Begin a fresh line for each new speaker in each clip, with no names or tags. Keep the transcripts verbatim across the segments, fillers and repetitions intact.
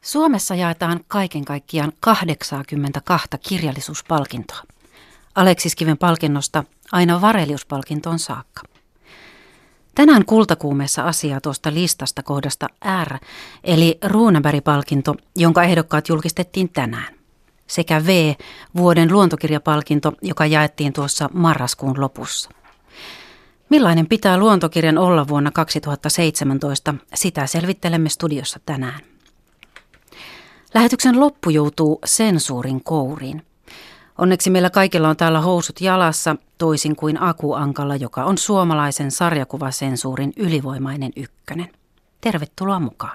Suomessa jaetaan kaiken kaikkiaan kahdeksankymmentäkaksi kirjallisuuspalkintoa. Aleksiskiven palkinnosta aina Varelius-palkintoon saakka. Tänään kultakuumeessa asiaa tuosta listasta kohdasta R, eli Runeberg-palkinto, jonka ehdokkaat julkistettiin tänään. Sekä V, vuoden luontokirjapalkinto, joka jaettiin tuossa marraskuun lopussa. Millainen pitää luontokirjan olla vuonna kaksituhattaseitsemäntoista, sitä selvittelemme studiossa tänään. Lähetyksen loppu joutuu sensuurin kouriin. Onneksi meillä kaikilla on täällä housut jalassa, toisin kuin Aku Ankalla, joka on suomalaisen sarjakuvasensuurin ylivoimainen ykkönen. Tervetuloa mukaan.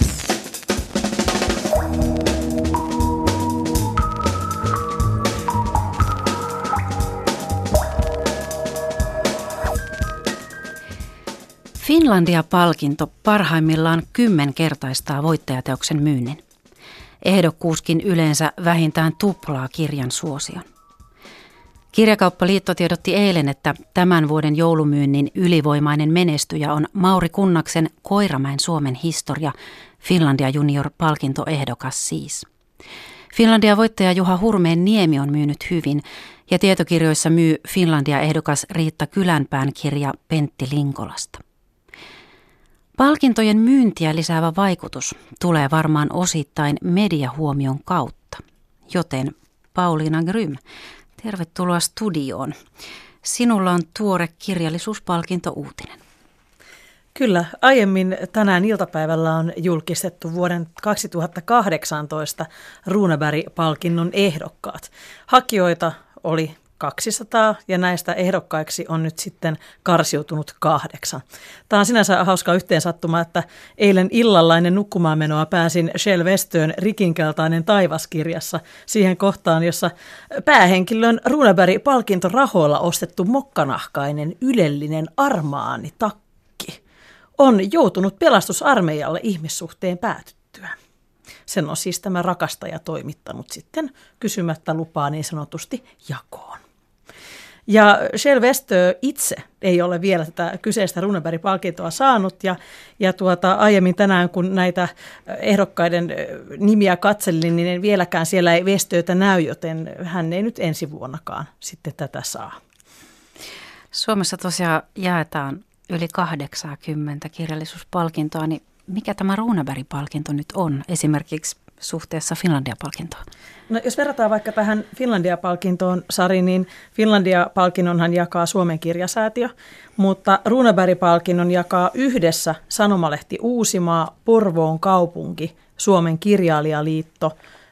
Finlandia-palkinto parhaimmillaan kymmenkertaistaa voittajateoksen myynnin. Ehdokkuuskin yleensä vähintään tuplaa kirjan suosion. Kirjakauppaliitto tiedotti eilen, että tämän vuoden joulumyynnin ylivoimainen menestyjä on Mauri Kunnaksen Koiramäen Suomen historia, Finlandia Junior-palkintoehdokas siis. Finlandia-voittaja Juha Hurmeen Niemi on myynyt hyvin ja tietokirjoissa myy Finlandia-ehdokas Riitta Kylänpään kirja Pentti Linkolasta. Palkintojen myyntiä lisäävä vaikutus tulee varmaan osittain mediahuomion kautta, joten Pauliina Grym, tervetuloa studioon. Sinulla on tuore kirjallisuuspalkinto-uutinen.
Kyllä, aiemmin tänään iltapäivällä on julkistettu vuoden kaksituhattakahdeksantoista Runeberg-palkinnon ehdokkaat. Hakijoita oli kaksisataa ja näistä ehdokkaiksi on nyt sitten karsiutunut kahdeksan. Tämä on sinänsä hauska yhteensattuma, että eilen illalla ennen nukkumaan menoa pääsin Shell Westön Rikinkeltainen taivaskirjassa siihen kohtaan, jossa päähenkilön Runeberg-palkintorahoilla ostettu mokkanahkainen ylellinen armaanitakki on joutunut pelastusarmeijalle ihmissuhteen päätyttyä. Sen on siis tämä rakastaja toimittanut sitten kysymättä lupaa niin sanotusti jakoon. Ja Shell Westö itse ei ole vielä tätä kyseistä Runeberg-palkintoa saanut ja, ja tuota, aiemmin tänään kun näitä ehdokkaiden nimiä katselin, niin vieläkään siellä ei Westöitä näy, joten hän ei nyt ensi vuonnakaan sitten tätä saa.
Suomessa tosiaan jaetaan yli kahdeksankymmentä kirjallisuuspalkintoa, niin mikä tämä Runeberg-palkinto nyt on esimerkiksi suhteessa Finlandia-palkintoon?
No, jos verrataan vaikka tähän Finlandia-palkintoon, Sari, niin Finlandia-palkinnonhan jakaa Suomen kirjasäätiö, mutta Runeberg-palkinnon jakaa yhdessä Sanomalehti Uusimaa, Porvoon kaupunki, Suomen kirjailijaliitto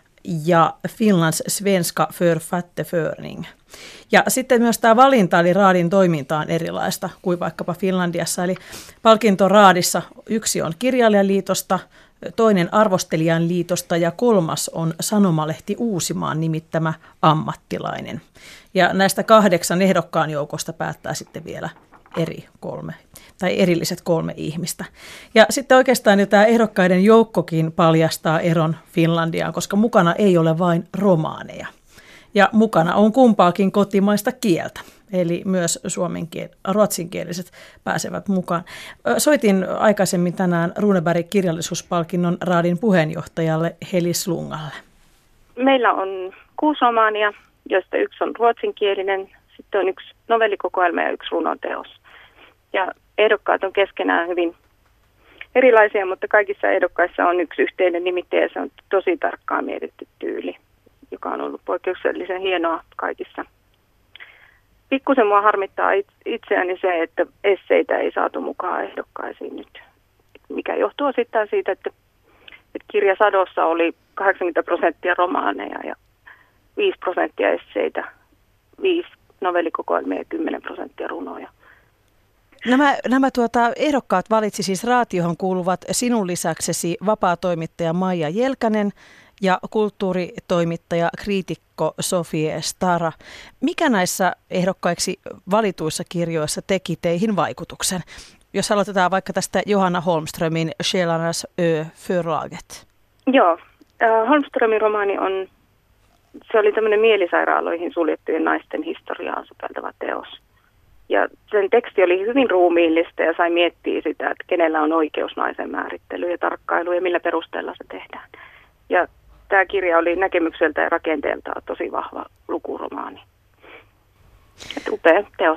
ja Finlands svenska författarförening. Ja sitten myös tämä valinta, eli raadin toiminta on erilaista kuin vaikkapa Finlandiassa. Eli palkintoraadissa yksi on kirjailijaliitosta, toinen arvostelijan liitosta ja kolmas on Sanomalehti Uusimaan nimittämä ammattilainen. Ja näistä kahdeksan ehdokkaan joukosta päättää sitten vielä eri kolme tai erilliset kolme ihmistä. Ja sitten oikeastaan jo tämä ehdokkaiden joukkokin paljastaa eron Finlandiaan, koska mukana ei ole vain romaaneja. Ja mukana on kumpaakin kotimaista kieltä, eli myös suomenkiel- ruotsinkieliset pääsevät mukaan. Soitin aikaisemmin tänään Runeberg-kirjallisuuspalkinnon raadin puheenjohtajalle Heli Slungalle.
Meillä on kuusi romaania, joista yksi on ruotsinkielinen, sitten on yksi novellikokoelma ja yksi runoteos. Ja ehdokkaat on keskenään hyvin erilaisia, mutta kaikissa ehdokkaissa on yksi yhteinen nimittäjä ja se on tosi tarkkaan mietitty tyyli, joka on ollut poikkeuksellisen hienoa kaikissa. Pikkusen mua harmittaa itseäni se, että esseitä ei saatu mukaan ehdokkaisiin nyt, mikä johtuu osittain siitä, että, että kirjasadossa oli kahdeksankymmentä prosenttia romaaneja ja viisi prosenttia esseitä, viisi novellikokoelmia ja kymmenen prosenttia runoja.
Nämä, nämä tuota, ehdokkaat valitsi siis raatioon kuuluvat sinun lisäksesi vapaatoimittaja Maija Jelkänen ja kulttuuritoimittaja, kriitikko Sofie Stara. Mikä näissä ehdokkaiksi valituissa kirjoissa teki teihin vaikutuksen? Jos aloitetaan vaikka tästä Johanna Holmströmin Själarnas ö förlaget.
Joo, äh, Holmströmin romaani on, se oli tämmöinen mielisairaaloihin suljettujen naisten historiaan sukeltava teos. Ja sen teksti oli hyvin ruumiillista ja sai miettiä sitä, että kenellä on oikeus naisen määrittely ja tarkkailu ja millä perusteella se tehdään. tämä kirja oli näkemykseltä ja rakenteeltaan tosi vahva lukuromaani. Et upea teos.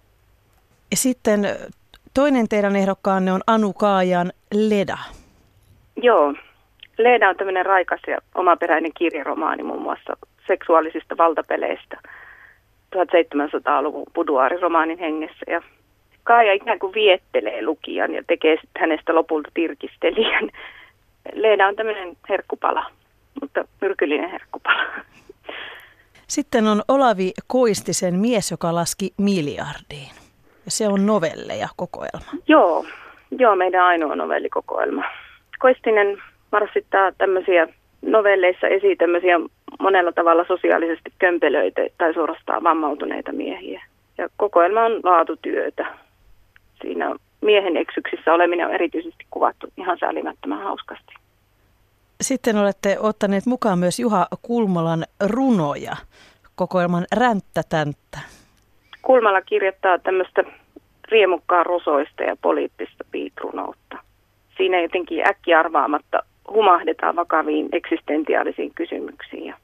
Ja sitten toinen teidän ehdokkaanne on Anu Kaajan Leda.
Joo. Leda on tämmöinen raikas ja omaperäinen kirjaromaani muun muassa seksuaalisista valtapeleistä tuhatseitsemänsataaluvun buduaariromaanin hengessä. Ja Kaaja ikään kuin viettelee lukijan ja tekee sitten hänestä lopulta tirkistelijän. Leda on tämmöinen herkkupala, mutta myrkyllinen herkkupala.
Sitten on Olavi Koistisen Mies, joka laski miljardiin. Ja se on novelleja kokoelma.
Joo, joo, meidän ainoa novellikokoelma. Koistinen marssittaa tämmöisiä novelleissa esiin tämmöisiä monella tavalla sosiaalisesti kömpelöitä tai suorastaan vammautuneita miehiä. Ja kokoelma on laatutyötä. Siinä miehen eksyksissä oleminen on erityisesti kuvattu ihan säälimättömän hauskasti.
Sitten olette ottaneet mukaan myös Juha Kulmalan runoja, kokoelman Ränttätänttä.
Kulmala kirjoittaa tämmöistä riemukkaa rosoista ja poliittista piitrunoutta. Siinä jotenkin äkkiarvaamatta humahdetaan vakaviin eksistentiaalisiin kysymyksiin. Ja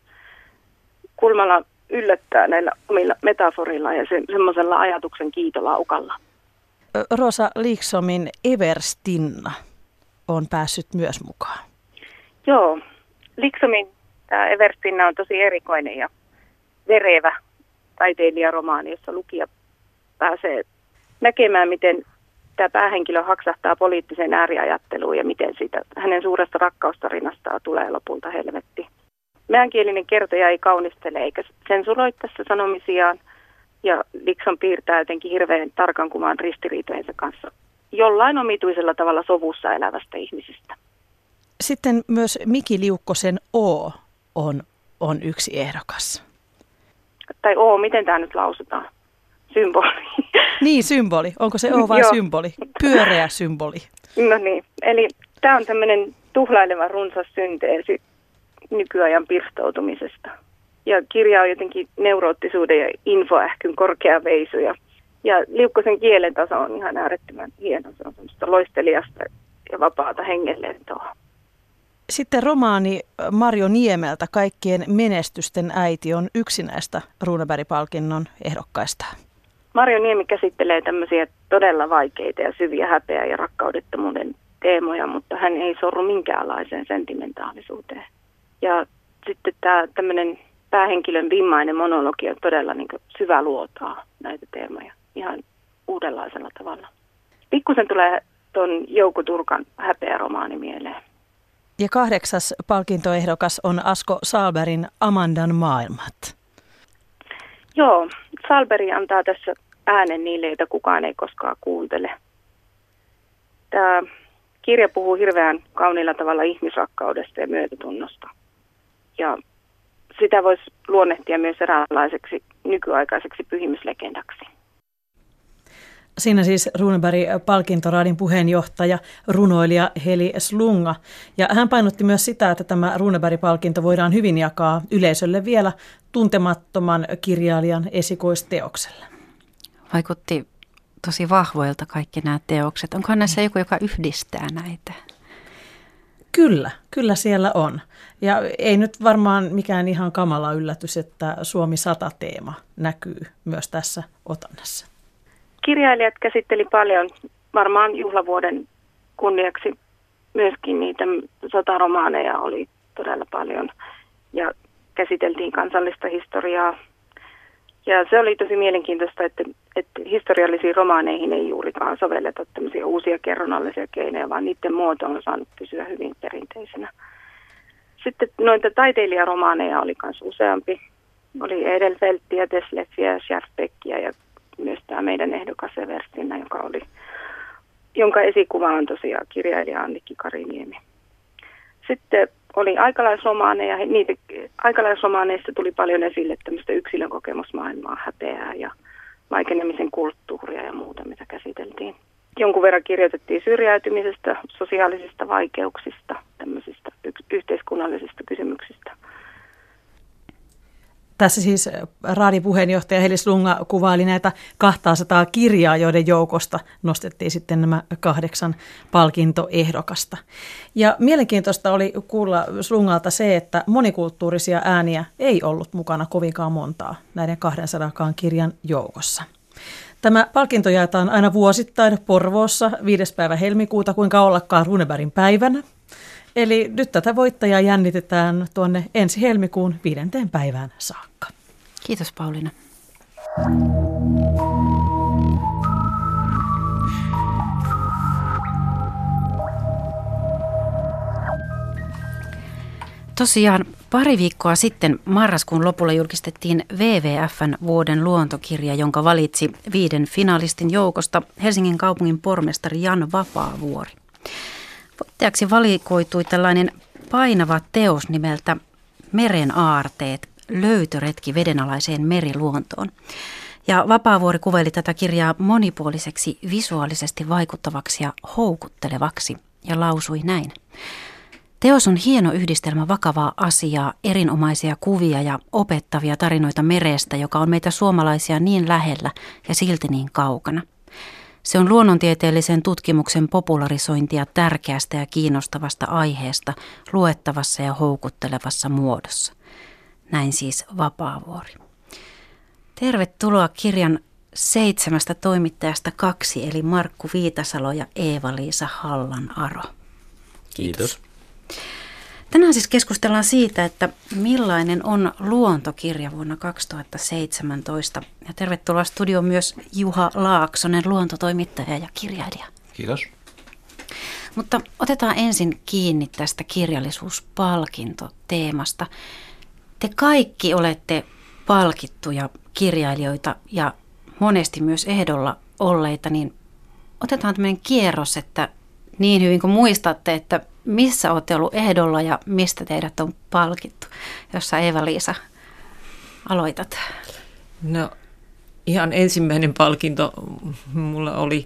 Kulmala yllättää näillä omilla metaforilla ja se, semmoisella ajatuksen kiitolaukalla.
Rosa Liksomin Everstinna on päässyt myös mukaan.
Joo, Liksomin tämä Everstinna on tosi erikoinen ja verevä taiteilijaromaani, jossa lukija pääsee näkemään, miten tämä päähenkilö haksahtaa poliittiseen ääriajatteluun ja miten siitä hänen suuresta rakkaustarinastaan tulee lopulta helvetti. Meänkielinen kertoja ei kaunistele eikä sensuroi tässä sanomisiaan ja Likson piirtää jotenkin hirveän tarkan kuvan ristiriitojensa kanssa jollain omituisella tavalla sovussa elävästä ihmisistä.
Sitten myös Miki Liukkosen O on, on yksi ehdokas.
Tai O, miten tämä nyt lausutaan? Symboli.
Niin, symboli. Onko se O vai symboli? Pyöreä symboli.
No niin, eli tämä on tämmöinen tuhlaileva runsas synteesi nykyajan pirstoutumisesta. Ja kirja on jotenkin neuroottisuuden ja infoähkyn korkea veisu. Ja, ja Liukkosen kielen taso on ihan äärettömän hieno. Se on semmoista loistelijasta ja vapaata hengenlentoa.
Sitten romaani Marjo Niemeltä Kaikkien menestysten äiti on yksi näistä Runeberg-palkinnon ehdokkaista.
Marjo Niemi käsittelee tämmöisiä todella vaikeita ja syviä häpeä- ja rakkaudettomuuden teemoja, mutta hän ei sorru minkäänlaiseen sentimentaalisuuteen. Ja sitten tämä tämmöinen päähenkilön vimmainen monologi on todella niin kuin syvä luotaa näitä teemoja ihan uudenlaisella tavalla. Pikkusen tulee tuon Jouko Turkan häpeäromaani mieleen.
Ja kahdeksas palkintoehdokas on Asko Sahlbergin Amandan maailmat.
Joo, Sahlberg antaa tässä äänen niille, joita kukaan ei koskaan kuuntele. Tämä kirja puhuu hirveän kauniilla tavalla ihmisrakkaudesta ja myötätunnosta. Ja sitä voisi luonnehtia myös eräänlaiseksi nykyaikaiseksi pyhimyslegendaksi.
Siinä siis Runeberg-palkintoraadin puheenjohtaja, runoilija Heli Slunga. Ja hän painotti myös sitä, että tämä Runeberg-palkinto voidaan hyvin jakaa yleisölle vielä tuntemattoman kirjailijan esikoisteokselle.
Vaikutti tosi vahvoilta kaikki nämä teokset. Onkohan näissä joku, joka yhdistää näitä?
Kyllä, kyllä siellä on. Ja ei nyt varmaan mikään ihan kamala yllätys, että Suomi sata-teema näkyy myös tässä otannassa.
Kirjailijat käsitteli paljon, varmaan juhlavuoden kunniaksi myöskin niitä sotaromaaneja oli todella paljon ja käsiteltiin kansallista historiaa. Ja se oli tosi mielenkiintoista, että, että historiallisiin romaaneihin ei juurikaan sovelleta tämmöisiä uusia kerronnallisia keinoja, vaan niiden muoto on saanut pysyä hyvin perinteisenä. Sitten noita taiteilijaromaaneja oli myös useampi. Oli Edelfelttiä, Desleffiä, Schärfbeckia ja myös tämä meidän ehdokas Everstinna, joka oli, jonka esikuva on tosiaan kirjailija Annikki Kariniemi. Sitten oli aikalaisromaaneja. Niitä, aikalaisromaaneissa tuli paljon esille tämmöistä yksilön kokemusmaailmaa, häpeää ja vaikenemisen kulttuuria ja muuta, mitä käsiteltiin. Jonkun verran kirjoitettiin syrjäytymisestä, sosiaalisista vaikeuksista, tämmöisistä yhteiskunnallisista kysymyksistä.
Tässä siis raadipuheenjohtaja Heli Slunga kuvaili näitä kaksisataa kirjaa, joiden joukosta nostettiin sitten nämä kahdeksan palkintoehdokasta. Ja mielenkiintoista oli kuulla Slungalta se, että monikulttuurisia ääniä ei ollut mukana kovinkaan montaa näiden kahdensadan kirjan joukossa. Tämä palkinto jaetaan aina vuosittain Porvoossa viides päivä helmikuuta, kuinka ollakaan Runebergin päivänä. Eli nyt tätä voittajaa jännitetään tuonne ensi helmikuun viidenteen päivään saakka.
Kiitos Pauliina. Tosiaan pari viikkoa sitten marraskuun lopulla julkistettiin W W F:n vuoden luontokirja, jonka valitsi viiden finalistin joukosta Helsingin kaupungin pormestari Jan Vapaavuori. Voittajaksi valikoitui tällainen painava teos nimeltä Meren aarteet, löytöretki vedenalaiseen meriluontoon. Ja Vapaavuori kuvaili tätä kirjaa monipuoliseksi, visuaalisesti vaikuttavaksi ja houkuttelevaksi ja lausui näin. Teos on hieno yhdistelmä vakavaa asiaa, erinomaisia kuvia ja opettavia tarinoita merestä, joka on meitä suomalaisia niin lähellä ja silti niin kaukana. Se on luonnontieteellisen tutkimuksen popularisointia tärkeästä ja kiinnostavasta aiheesta luettavassa ja houkuttelevassa muodossa. Näin siis Vapaavuori. Tervetuloa kirjan seitsemästä toimittajasta kaksi, eli Markku Viitasalo ja Eeva-Liisa Hallan-Aro.
Kiitos.
Tänään siis keskustellaan siitä, että millainen on luontokirja vuonna kaksituhattaseitsemäntoista. Ja tervetuloa studioon myös Juha Laaksonen, luontotoimittaja ja kirjailija.
Kiitos.
Mutta otetaan ensin kiinni tästä kirjallisuuspalkintoteemasta. Te kaikki olette palkittuja kirjailijoita ja monesti myös ehdolla olleita, niin otetaan tämmöinen kierros, että niin hyvin kuin muistatte, että missä olette ollut ehdolla ja mistä teidät on palkittu, jossa Eeva-Liisa aloitat.
No ihan ensimmäinen palkinto mulla oli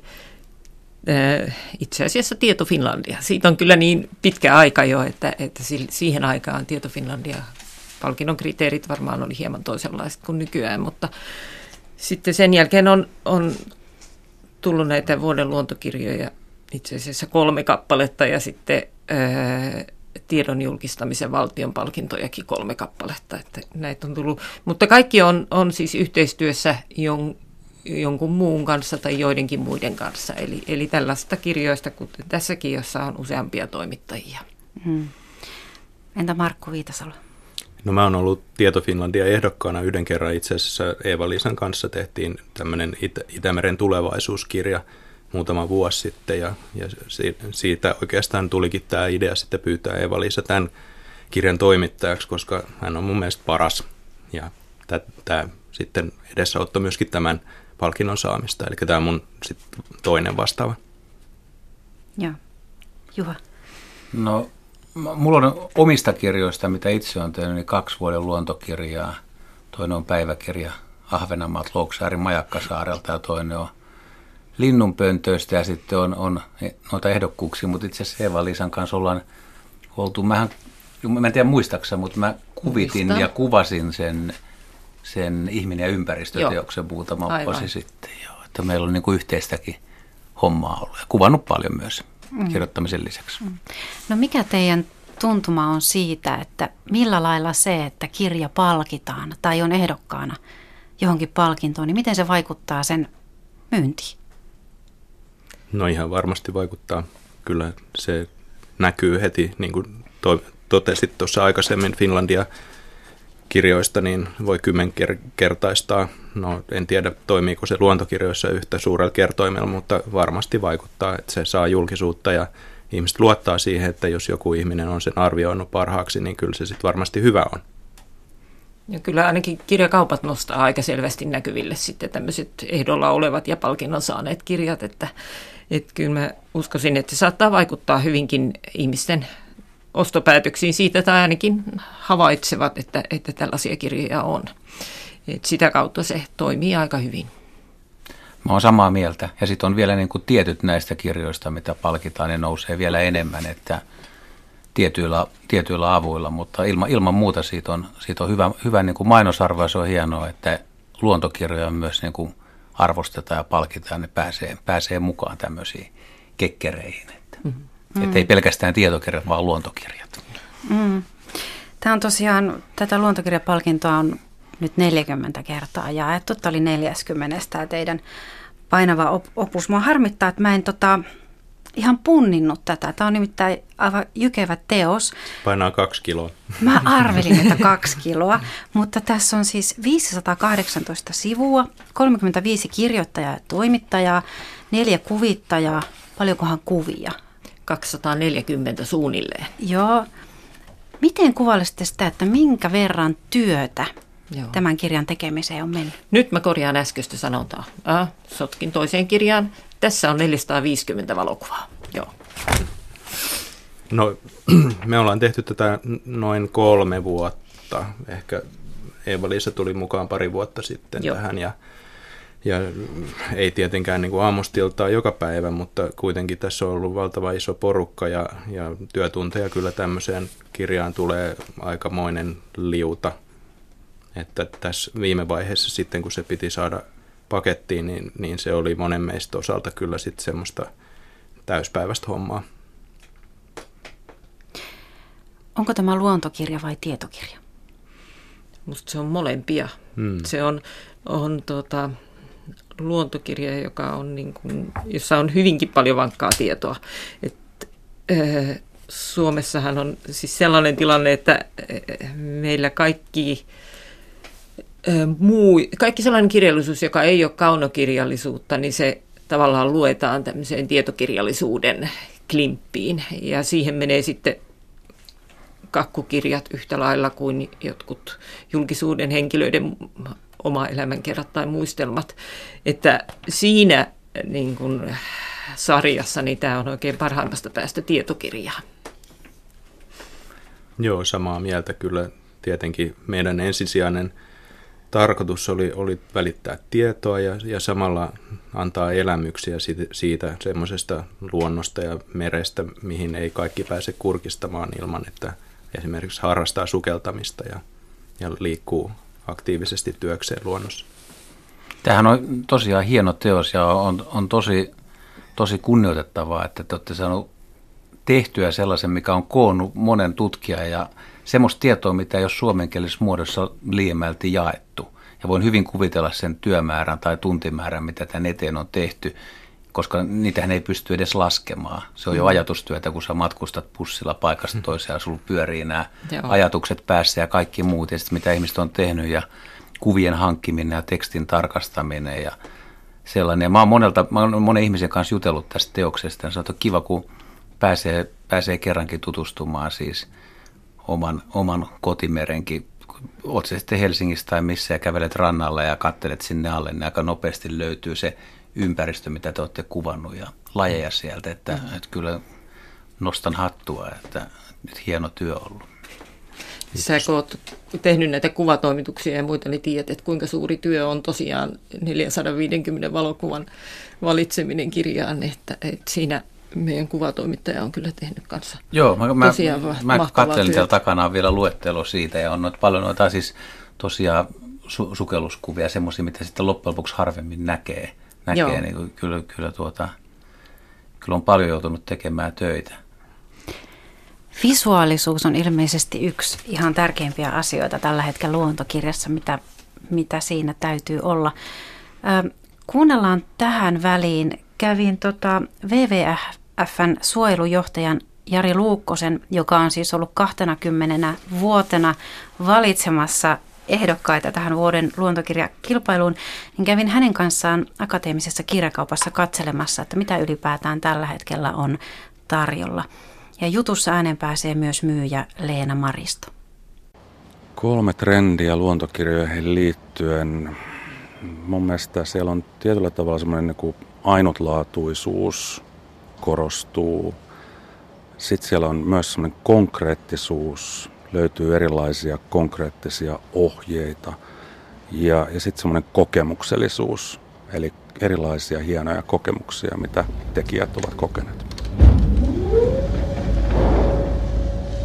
äh, itse asiassa Tieto Finlandia. Siitä on kyllä niin pitkä aika jo, että, että siihen aikaan Tieto Finlandia palkinnon kriteerit varmaan oli hieman toisenlaiset kuin nykyään, mutta sitten sen jälkeen on, on tullut näitä vuoden luontokirjoja itse asiassa kolme kappaletta ja sitten ää, tiedon julkistamisen valtion palkintojakin kolme kappaletta. Että näitä on tullut. Mutta kaikki on, on siis yhteistyössä jon, jonkun muun kanssa tai joidenkin muiden kanssa. Eli, eli tällaista kirjoista, kuten tässäkin, jossa on useampia toimittajia.
Hmm. Entä Markku Viitasalo?
No mä oon ollut Tieto Finlandia ehdokkaana yhden kerran. Itse asiassa Eeva-Liisan kanssa tehtiin tämmöinen Itä- Itämeren tulevaisuuskirja muutama vuosi sitten, ja, ja siitä oikeastaan tulikin tämä idea sitten pyytää Eeva-Liisa tämän kirjan toimittajaksi, koska hän on mun mielestä paras, ja tämä sitten edesauttoi myöskin tämän palkinnon saamista, eli tämä on mun sit toinen vastaava.
Joo. Juha.
No, mulla on omista kirjoista, mitä itse olen tehnyt, niin kaksi vuoden luontokirjaa. Toinen on päiväkirja Ahvenanmaat Louksäärin Majakkasaarelta ja toinen on Linnunpöntöistä ja sitten on, on noita ehdokkuuksia, mutta itse asiassa Eeva-Liisan kanssa ollaan oltu, mähän, mä en tiedä muistaakseni, mutta mä kuvitin Muista. ja kuvasin sen, sen ihminen- ja ympäristöteoksen muutama vuosi sitten. Joo, että meillä on niin kuin yhteistäkin hommaa ollut ja kuvannut paljon myös mm. kirjoittamisen lisäksi. Mm.
No mikä teidän tuntuma on siitä, että millä lailla se, että kirja palkitaan tai on ehdokkaana johonkin palkintoon, niin miten se vaikuttaa sen myyntiin?
No ihan varmasti vaikuttaa. Kyllä se näkyy heti, niin kuin to, totesit tuossa aikaisemmin Finlandia-kirjoista, niin voi kymmenkertaistaa. No en tiedä, toimiiko se luontokirjoissa yhtä suurella kertoimella, mutta varmasti vaikuttaa, että se saa julkisuutta ja ihmiset luottaa siihen, että jos joku ihminen on sen arvioinut parhaaksi, niin kyllä se sitten varmasti hyvä on.
Ja kyllä ainakin kirjakaupat nostaa aika selvästi näkyville sitten tämmöiset ehdolla olevat ja palkinnon saaneet kirjat, että, että kyllä mä uskoisin, että se saattaa vaikuttaa hyvinkin ihmisten ostopäätöksiin siitä, tai ainakin havaitsevat, että, että tällaisia kirjoja on. Että sitä kautta se toimii aika hyvin.
Mä oon samaa mieltä. Ja sitten on vielä niin kuin tietyt näistä kirjoista, mitä palkitaan, ne nousee vielä enemmän, että tietyillä, tietyillä avuilla, mutta ilman, ilman muuta siitä on, siitä on hyvä, hyvä niin kuin mainosarvo ja se on hienoa, että luontokirjoja myös niin kuin arvostetaan ja palkitaan, ne pääsee, pääsee mukaan tämmöisiin kekkereihin. Että, mm. että ei pelkästään tietokirjat, vaan luontokirjat.
Mm. Tämä on tosiaan, tätä luontokirjapalkintoa on nyt neljäkymmentä kertaa jaettu. Tämä oli neljäkymmentä tämä teidän painava op- opus. Mua harmittaa, että mä en tota, ihan punninnut tätä. Tämä on nimittäin aivan jykevä teos.
Painaa kaksi kiloa.
Mä arvelin, että kaksi kiloa, mutta tässä on siis viisisataakahdeksantoista sivua, kolmekymmentäviisi kirjoittajaa ja toimittajaa, neljä kuvittajaa, paljonkohan kuvia?
kaksisataaneljäkymmentä suunnilleen.
Joo. Miten kuvailisitte sitä, että minkä verran työtä Joo. tämän kirjan tekemiseen on mennyt?
Nyt mä korjaan äskeistä sanontaa. Äh, sotkin toiseen kirjaan. Tässä on neljäsataaviisikymmentä valokuvaa. Joo.
No, me ollaan tehty tätä noin kolme vuotta. Ehkä Eeva-Liisa tuli mukaan pari vuotta sitten Joo. tähän. Ja, ja ei tietenkään niin kuin aamustiltaa joka päivä, mutta kuitenkin tässä on ollut valtava iso porukka ja, ja työtunteja kyllä tämmöiseen kirjaan tulee aikamoinen liuta. Että tässä viime vaiheessa sitten, kun se piti saada pakettiin, niin, niin se oli monen meistä osalta kyllä sitten semmoista täyspäiväistä hommaa.
Onko tämä luontokirja vai tietokirja?
Musta se on molempia. Hmm. Se on, on tota, luontokirja, joka on niin kuin, jossa on hyvinkin paljon vankkaa tietoa. Et, äh, Suomessahan on siis sellainen tilanne, että äh, meillä kaikki Muu, kaikki sellainen kirjallisuus, joka ei ole kaunokirjallisuutta, niin se tavallaan luetaan tämmöiseen tietokirjallisuuden klimppiin. Ja siihen menee sitten kakkukirjat yhtä lailla kuin jotkut julkisuuden henkilöiden oma elämänkerrat tai muistelmat. Että siinä niin kuin sarjassa niin tämä on oikein parhaimmasta päästä tietokirjaa.
Joo, samaa mieltä kyllä. Tietenkin meidän ensisijainen tarkoitus oli, oli välittää tietoa ja, ja samalla antaa elämyksiä siitä, siitä semmoisesta luonnosta ja merestä, mihin ei kaikki pääse kurkistamaan ilman, että esimerkiksi harrastaa sukeltamista ja, ja liikkuu aktiivisesti työkseen luonnossa.
Tämähän on tosiaan hieno teos ja on, on tosi, tosi kunnioitettavaa, että te olette saanut tehtyä sellaisen, mikä on koonnut monen tutkijan ja semmoista tietoa, mitä ei ole suomenkielisessä muodossa liiemmälti jaettu. Ja voin hyvin kuvitella sen työmäärän tai tuntimäärän, mitä tämän eteen on tehty, koska niitähän ei pysty edes laskemaan. Se on jo ajatustyötä, kun sä matkustat bussilla paikasta toiseen ja sulla pyörii nämä Joo. ajatukset päässä ja kaikki muut. Ja sitten mitä ihmiset on tehnyt ja kuvien hankkiminen ja tekstin tarkastaminen ja sellainen. Ja mä oon monelta, mä oon monen ihmisen kanssa jutellut tästä teoksesta ja se on kiva, kun pääsee, pääsee kerrankin tutustumaan siis oman, oman kotimerenkin. Oot se sitten Helsingissä tai missä ja kävelet rannalla ja katselet sinne alle, niin aika nopeasti löytyy se ympäristö, mitä te olette kuvannut ja lajeja sieltä, että, mm. että kyllä nostan hattua, että nyt hieno työ on ollut.
Sä kun oot tehnyt näitä kuvatoimituksia ja muita, niin tiedät, että kuinka suuri työ on tosiaan neljäsataaviisikymmentä valokuvan valitseminen kirjaan, että, että siinä meidän kuvatoimittaja on kyllä tehnyt kanssa.
Joo, mä, mä, mä katselin täällä takana vielä luettelo siitä ja on noita, paljon noita siis tosiaan su, sukelluskuvia, semmoisia, mitä sitten loppujen lopuksi harvemmin näkee. näkee niin kyllä, kyllä, tuota, kyllä on paljon joutunut tekemään töitä.
Visuaalisuus on ilmeisesti yksi ihan tärkeimpiä asioita tällä hetkellä luontokirjassa, mitä, mitä siinä täytyy olla. Ö, kuunnellaan tähän väliin. Kävin tota W W F:n suojelujohtajan Jari Luukkosen, joka on siis ollut kaksikymmentä vuotena valitsemassa ehdokkaita tähän vuoden luontokirjakilpailuun, niin kävin hänen kanssaan akateemisessa kirjakaupassa katselemassa, että mitä ylipäätään tällä hetkellä on tarjolla. Ja jutussa äänen pääsee myös myyjä Leena Maristo.
Kolme trendiä luontokirjoihin liittyen. Mun mielestä siellä on tietyllä tavalla semmoinen niin kuin ainutlaatuisuus korostuu. Sitten siellä on myös semmoinen konkreettisuus, löytyy erilaisia konkreettisia ohjeita ja, ja sitten semmoinen kokemuksellisuus, eli erilaisia hienoja kokemuksia, mitä tekijät ovat kokeneet.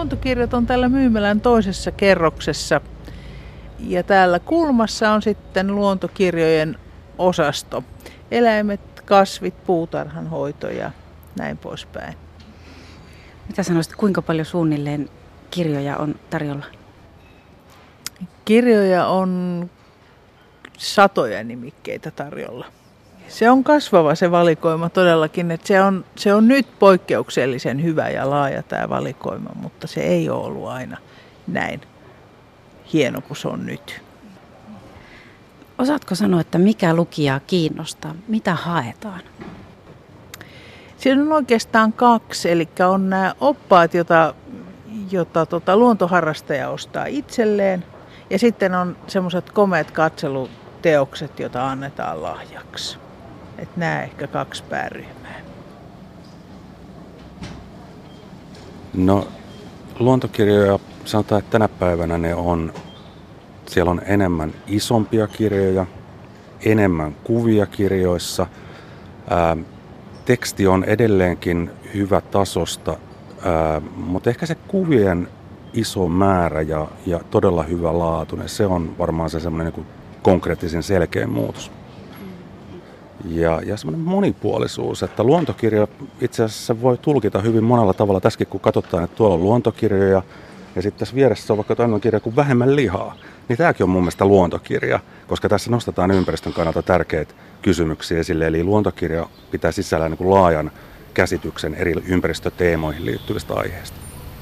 luontokirjat on täällä myymälän toisessa kerroksessa. Ja täällä kulmassa on sitten luontokirjojen osasto. Eläimet, kasvit, puutarhanhoito ja näin poispäin.
Mitä sanoisit, kuinka paljon suunnilleen kirjoja on tarjolla?
Kirjoja on satoja nimikkeitä tarjolla. Se on kasvava se valikoima todellakin, että se on, se on nyt poikkeuksellisen hyvä ja laaja tämä valikoima, mutta se ei ole ollut aina näin hieno kuin se on nyt.
Osaatko sanoa, että mikä lukijaa kiinnostaa? Mitä haetaan?
Siinä on oikeastaan kaksi, eli on nämä oppaat, joita, joita tota, luontoharrastaja ostaa itselleen, ja sitten on semmoiset komeat katseluteokset, joita annetaan lahjaksi. Että nämä ehkä kaksi pääryhmää.
No, luontokirjoja, sanotaan, että tänä päivänä ne on, siellä on enemmän isompia kirjoja, enemmän kuvia kirjoissa. Ää, teksti on edelleenkin hyvä tasosta, ää, mutta ehkä se kuvien iso määrä ja, ja todella hyvä laatuinen, se on varmaan se semmoinen niin kuin konkreettisen selkeä muutos. Ja, ja semmoinen monipuolisuus, että luontokirja itse asiassa voi tulkita hyvin monella tavalla. Tässäkin kun katsotaan, että tuolla on luontokirjoja ja sitten tässä vieressä on vaikka toinen kirja kuin Vähemmän lihaa, niin tämäkin on mun mielestä luontokirja, koska tässä nostetaan ympäristön kannalta tärkeitä kysymyksiä esille. Eli luontokirja pitää sisällään niin kuin laajan käsityksen eri ympäristöteemoihin liittyvistä aiheista.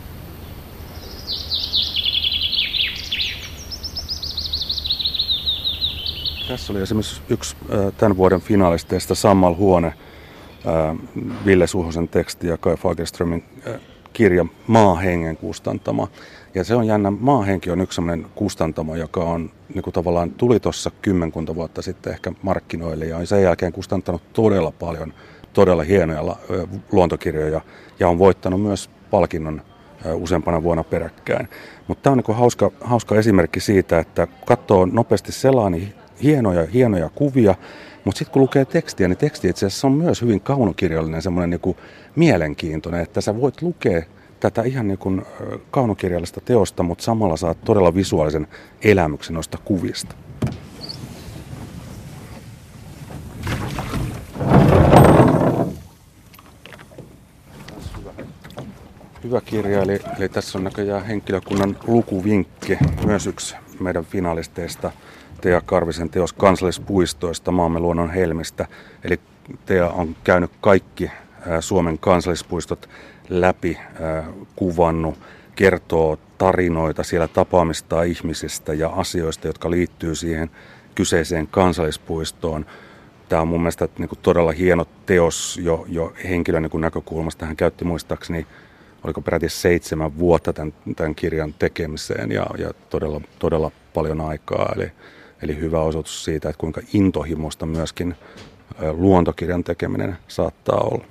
Tässä oli esimerkiksi yksi tämän vuoden finalisteista Sammal Huone, Ville Suhosen teksti ja Kai Fagerströmin kirja Maahengen kustantama. Ja se on jännä, Maahenki on yksi sellainen kustantamo, joka on niin kuin tavallaan tuli tuossa kymmenkunta vuotta sitten ehkä markkinoille ja on sen jälkeen kustantanut todella paljon todella hienoja luontokirjoja ja on voittanut myös palkinnon useampana vuonna peräkkäin. Mutta tämä on niin kuin hauska, hauska esimerkki siitä, että katsoo nopeasti sellainen hienoja, hienoja kuvia, mutta sitten kun lukee tekstiä, niin teksti itse asiassa on myös hyvin kaunokirjallinen, semmoinen niin kuin mielenkiintoinen, että sä voit lukea tätä ihan niin kuin kaunokirjallista teosta, mutta samalla saat todella visuaalisen elämyksen noista kuvista. Hyvä kirja, eli, eli tässä on näköjään henkilökunnan lukuvinkki, myös yksi meidän finalisteista. Tea Karvisen teos kansallispuistoista maamme luonnon helmistä. Eli Tea on käynyt kaikki Suomen kansallispuistot läpi, kuvannut, kertoo tarinoita siellä tapaamista ihmisistä ja asioista, jotka liittyy siihen kyseiseen kansallispuistoon. Tämä on mun mielestä niin kuin todella hieno teos jo, jo henkilön niin kuin näkökulmasta. Hän käytti muistaakseni, oliko peräti seitsemän vuotta tämän, tämän kirjan tekemiseen ja, ja todella, todella paljon aikaa. Eli Eli hyvä osoitus siitä, että kuinka intohimoista myöskin luontokirjan tekeminen saattaa olla.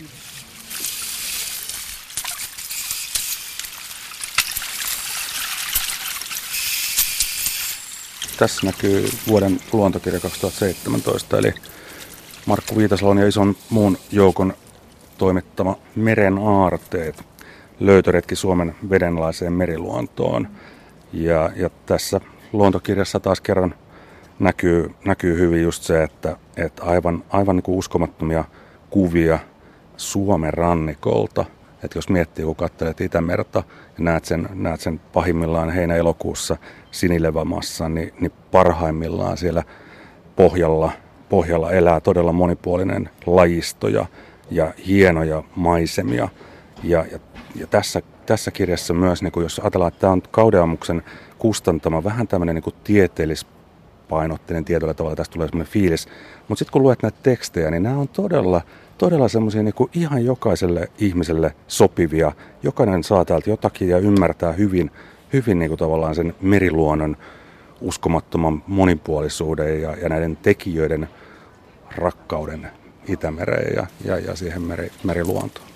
Tässä näkyy vuoden luontokirja kaksituhattaseitsemäntoista, eli Markku Viitasalon ja ison muun joukon toimittama Meren aarteet, löytöretki Suomen vedenalaiseen meriluontoon. Ja, ja tässä luontokirjassa taas kerran näkyy, näkyy hyvin just se, että, että aivan, aivan niin kuin uskomattomia kuvia Suomen rannikolta. Että jos miettii, kun katselet Itämerta ja näet sen, näet sen pahimmillaan heinä-elokuussa sinilevämassa, niin, niin parhaimmillaan siellä pohjalla, pohjalla elää todella monipuolinen lajisto ja, ja hienoja maisemia. Ja, ja, ja tässä, tässä kirjassa myös, niin kuin jos ajatellaan, että tämä on Kaudeamuksen kustantama vähän tämmöinen niin kuin tieteellispainotteinen tietyllä tavalla, tästä tulee semmoinen fiilis. Mutta sitten kun luet näitä tekstejä, niin nämä on todella, todella semmoisia niin kuin ihan jokaiselle ihmiselle sopivia. Jokainen saa täältä jotakin ja ymmärtää hyvin, hyvin niin kuin tavallaan sen meriluonnon uskomattoman monipuolisuuden ja, ja näiden tekijöiden rakkauden Itämereen ja, ja, ja siihen meri, meriluontoon.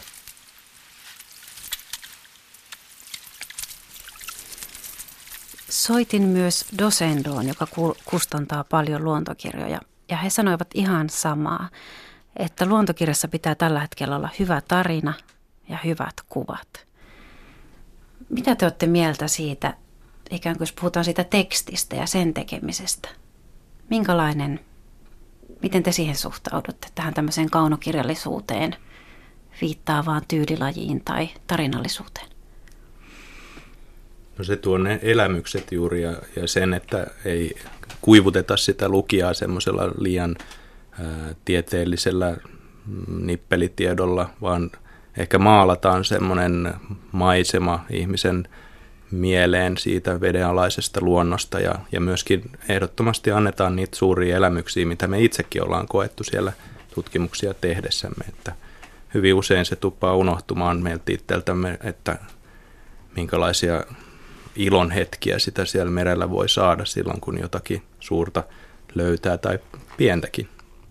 Soitin myös Dosendoon, joka kustantaa paljon luontokirjoja, ja he sanoivat ihan samaa, että luontokirjassa pitää tällä hetkellä olla hyvä tarina ja hyvät kuvat. Mitä te olette mieltä siitä, ikään kuin jos puhutaan siitä tekstistä ja sen tekemisestä? Minkälainen, miten te siihen suhtaudutte, tähän tämmöiseen kaunokirjallisuuteen, viittaavaan tyylilajiin tai tarinallisuuteen?
No se tuo ne elämykset juuri ja, ja sen, että ei kuivuteta sitä lukijaa semmoisella liian ää, tieteellisellä nippelitiedolla, vaan ehkä maalataan semmoinen maisema ihmisen mieleen siitä vedenalaisesta luonnosta ja, ja myöskin ehdottomasti annetaan niitä suuria elämyksiä, mitä me itsekin ollaan koettu siellä tutkimuksia tehdessämme. Että hyvin usein se tuppaa unohtumaan meiltä itseltämme, että minkälaisia ilon hetkiä sitä siellä merellä voi saada silloin, kun jotakin suurta löytää tai pientäkin.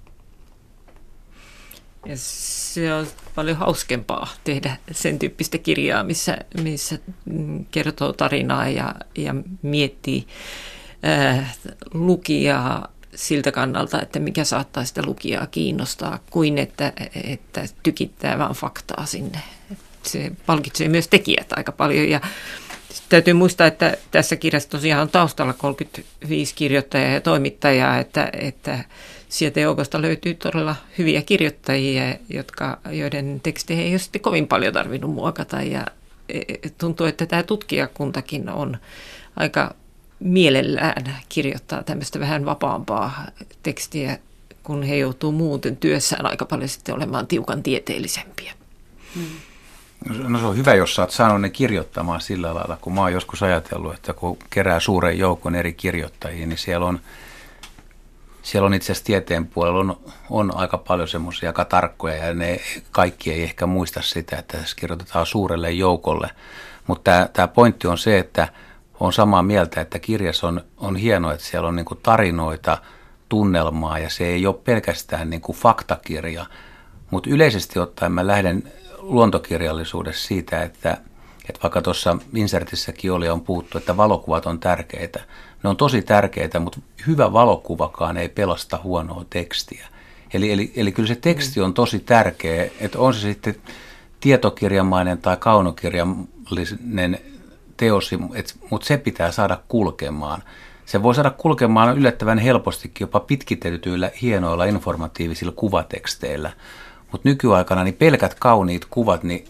Ja se on paljon hauskempaa tehdä sen tyyppistä kirjaa, missä, missä kertoo tarinaa ja, ja miettii ää, lukijaa siltä kannalta, että mikä saattaa sitä lukijaa kiinnostaa, kuin että, että tykittää vaan faktaa sinne. Se palkitsee myös tekijät aika paljon. Ja täytyy muistaa, että tässä kirjassa tosiaan on taustalla kolmekymmentäviisi kirjoittajaa ja toimittajaa, että, että sieltä joukosta löytyy todella hyviä kirjoittajia, jotka, joiden tekstejä ei ole sitten kovin paljon tarvinnut muokata. Ja tuntuu, että tämä tutkijakuntakin on aika mielellään kirjoittaa tämmöistä vähän vapaampaa tekstiä, kun he joutuu muuten työssään aika paljon sitten olemaan tiukan tieteellisempiä. Hmm.
No se on hyvä, jos sä oot saanut ne kirjoittamaan sillä lailla, kun mä oon joskus ajatellut, että kun kerää suuren joukon eri kirjoittajia, niin siellä on, siellä on itse asiassa tieteen puolella on, on aika paljon semmoisia aika tarkkoja, ja ne kaikki ei ehkä muista sitä, että tässä kirjoitetaan suurelle joukolle. Mutta tämä pointti on se, että on samaa mieltä, että kirjassa on, on hienoa, että siellä on niinku tarinoita, tunnelmaa, ja se ei ole pelkästään niinku faktakirja, mutta yleisesti ottaen mä lähden luontokirjallisuudessa siitä, että, että vaikka tuossa insertissäkin oli, on puhuttu, että valokuvat on tärkeitä. Ne on tosi tärkeitä, mutta hyvä valokuvakaan ei pelasta huonoa tekstiä. Eli, eli, eli kyllä se teksti on tosi tärkeä, että on se sitten tietokirjamainen tai kaunokirjallinen teos, mutta se pitää saada kulkemaan. Se voi saada kulkemaan yllättävän helpostikin jopa pitkitetyillä hienoilla informatiivisilla kuvateksteillä. Mutta nykyaikana niin pelkät kauniit kuvat, niin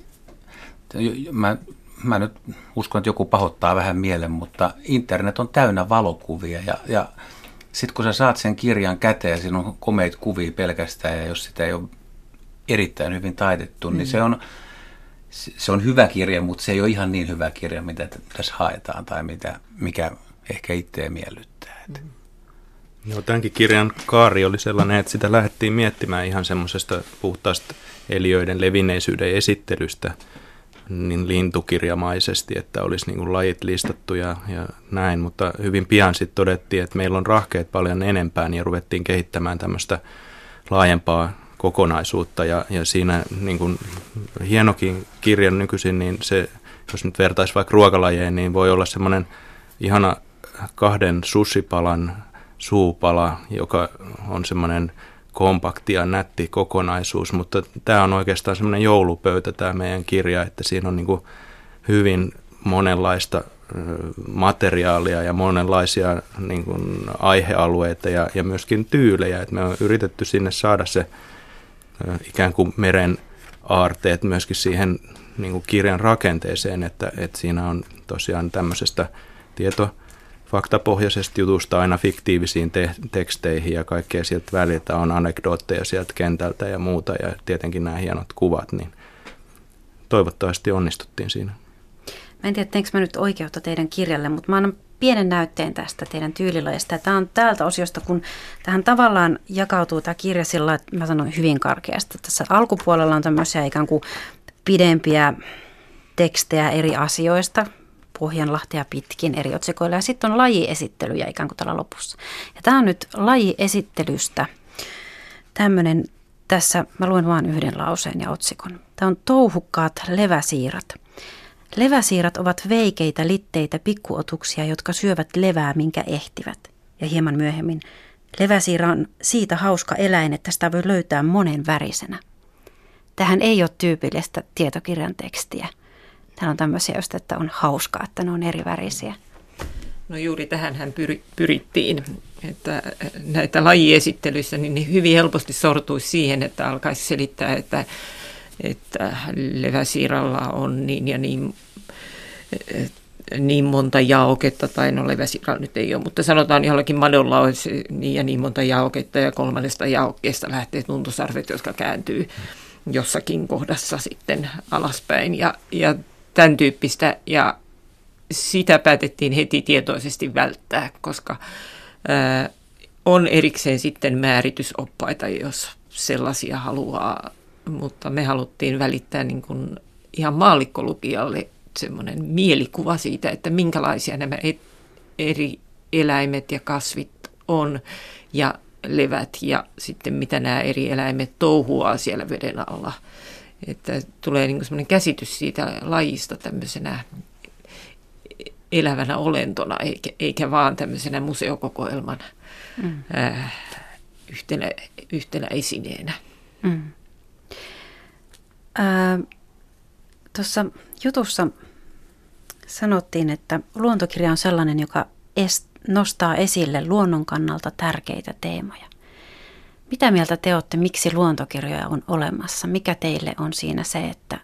mä, mä nyt uskon, että joku pahoittaa vähän mielen, mutta internet on täynnä valokuvia. Ja, ja sitten kun sä saat sen kirjan käteen ja siinä on komeita kuvia pelkästään, ja jos sitä ei ole erittäin hyvin taidettu, mm. niin se on, se on hyvä kirja, mutta se ei ole ihan niin hyvä kirja, mitä tässä haetaan tai mitä, mikä ehkä itseä miellyttää. Mm.
Joo, tämänkin kirjan kaari oli sellainen, että sitä lähdettiin miettimään ihan semmoisesta puhtaasta eliöiden levinneisyyden esittelystä niin lintukirjamaisesti, että olisi niin kuin lajit listattu ja, ja näin, mutta hyvin pian sitten todettiin, että meillä on rahkeet paljon enempää ja ruvettiin kehittämään tämmöistä laajempaa kokonaisuutta ja, ja siinä niin kuin hienokin kirja nykyisin, niin se, jos nyt vertaisi vaikka ruokalajeen, niin voi olla semmoinen ihana kahden sushipalan suupala, joka on semmoinen kompakti ja nätti kokonaisuus, mutta tämä on oikeastaan semmoinen joulupöytä tämä meidän kirja, että siinä on niin kuin hyvin monenlaista materiaalia ja monenlaisia niin kuin aihealueita ja, ja myöskin tyylejä, että me on yritetty sinne saada se ikään kuin meren aarteet myöskin siihen niin kuin kirjan rakenteeseen, että, että siinä on tosiaan tämmöisestä tieto faktapohjaisesta jutusta aina fiktiivisiin te- teksteihin ja kaikkea sieltä väliltä on anekdootteja sieltä kentältä ja muuta ja tietenkin nämä hienot kuvat, niin toivottavasti onnistuttiin siinä.
Mä en tiedä, teinkö mä nyt oikeutta teidän kirjalle, mutta mä annan pienen näytteen tästä teidän tyylilajista. Tämä on täältä osiosta, kun tähän tavallaan jakautuu tämä kirja sillä, että mä sanon hyvin karkeasti. Tässä alkupuolella on tämmöisiä ikään kuin pidempiä tekstejä eri asioista, Pohjanlahtea pitkin eri otsikoilla, ja sitten on lajiesittelyjä ikään kuin täällä lopussa. Ja tämä on nyt lajiesittelystä tämmöinen, tässä mä luen vain yhden lauseen ja otsikon. Tämä on touhukkaat leväsiirat. Leväsiirat ovat veikeitä, litteitä pikkuotuksia, jotka syövät levää, minkä ehtivät. Ja hieman myöhemmin, leväsiira on siitä hauska eläin, että sitä voi löytää monen värisenä. Tähän ei ole tyypillistä tietokirjan tekstiä. Täällä on tämmöisiä just, että on hauskaa, että ne on eri värisiä.
No juuri tähänhän pyri, pyrittiin, että näitä lajiesittelyissä niin ne hyvin helposti sortuisi siihen, että alkaisi selittää, että, että leväsiiralla on niin ja niin, niin monta jaoketta, tai no leväsiiralla nyt ei ole, mutta sanotaan jollakin madolla olisi niin ja niin monta jaoketta ja kolmannesta jaokkeesta lähtee tuntosarvet, jotka kääntyy jossakin kohdassa sitten alaspäin ja, ja tämän tyyppistä, ja sitä päätettiin heti tietoisesti välttää, koska ää, on erikseen sitten määritysoppaita, jos sellaisia haluaa, mutta me haluttiin välittää niin kuin ihan maallikkolukijalle semmoinen mielikuva siitä, että minkälaisia nämä et, eri eläimet ja kasvit on ja levät ja sitten mitä nämä eri eläimet touhuaa siellä veden alla. Että tulee niin kuin semmoinen käsitys siitä lajista tämmöisenä elävänä olentona, eikä, eikä vaan tämmöisenä museokokoelman mm. äh, yhtenä, yhtenä esineenä. Mm.
Äh, Tuossa jutussa sanottiin, että luontokirja on sellainen, joka est, nostaa esille luonnon kannalta tärkeitä teemoja. Mitä mieltä te olette, miksi luontokirjoja on olemassa? Mikä teille on siinä se, että